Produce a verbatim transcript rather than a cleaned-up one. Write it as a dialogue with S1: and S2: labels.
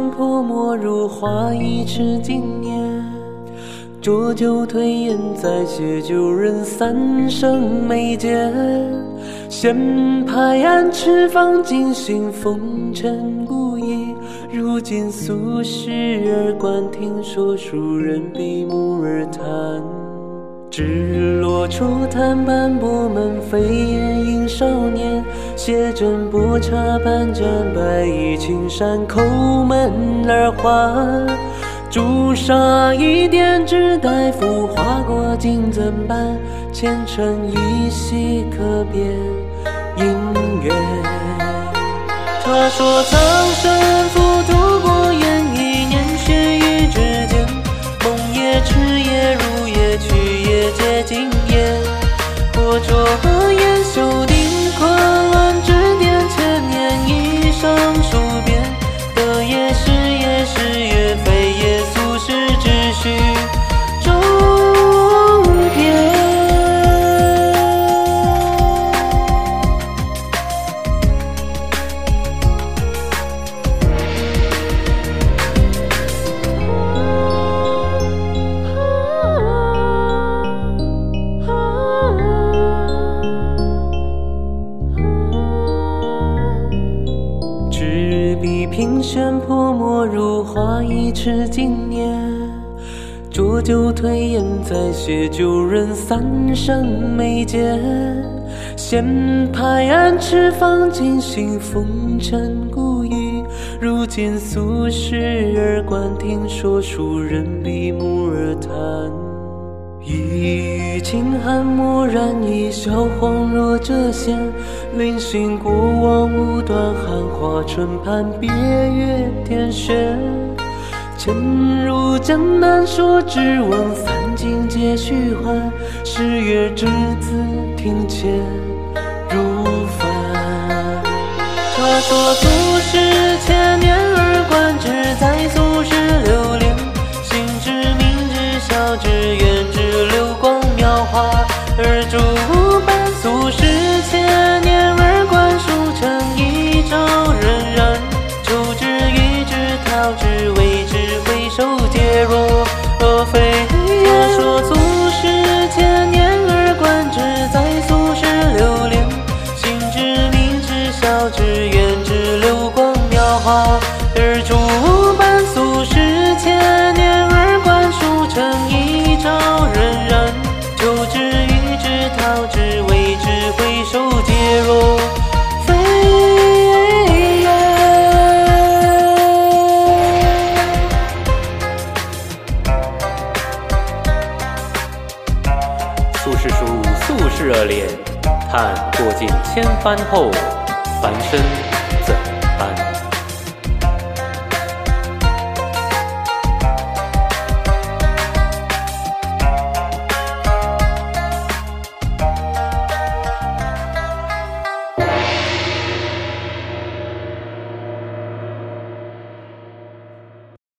S1: 山泼墨如画，一池经年。浊酒推烟再写，旧人三生眉间。闲拍岸痴放尽寻风尘故意。如今俗世而观，听说书人闭目而谈。只落初檀斑驳门，飞燕映少年。写真薄茶半盏，白衣青衫叩门而还。朱砂一点，只待浮划过金甑斑。前尘依稀可辨姻缘。他说苍生浮屠过眼，一年雪雨之间。梦也痴也如也去也皆今夜。火灼烟袖定昆仑之巅，千年一生数遍。得也失也失也非也，俗世只需终点。执笔凭轩泼墨如画，一池经年。浊酒推烟再写，旧人三生眉间。闲拍岸痴放尽寻风尘故意。如今俗世而观，听说书人闭目而谈。一语轻寒蓦然一笑，恍若谪仙。临行过往无端，寒花春畔，别月天悬。潜入江南说只闻，三更皆虚幻。十月之子庭前如凡。他说俗世千年而观，只在俗世流连。心之明之孝之远之，流光描画而主办。俗世千年而观，书成一朝荏苒。求之欲之讨之，为之回首皆若非。他说俗世千年而观，只在俗世流连。心之明之孝之远之，流光描画而主办。俗世千年而观，书成一朝荏苒。求之欲之讨之，为之回首皆若非。
S2: 苏轼书素世而练，叹过尽千帆后，凡身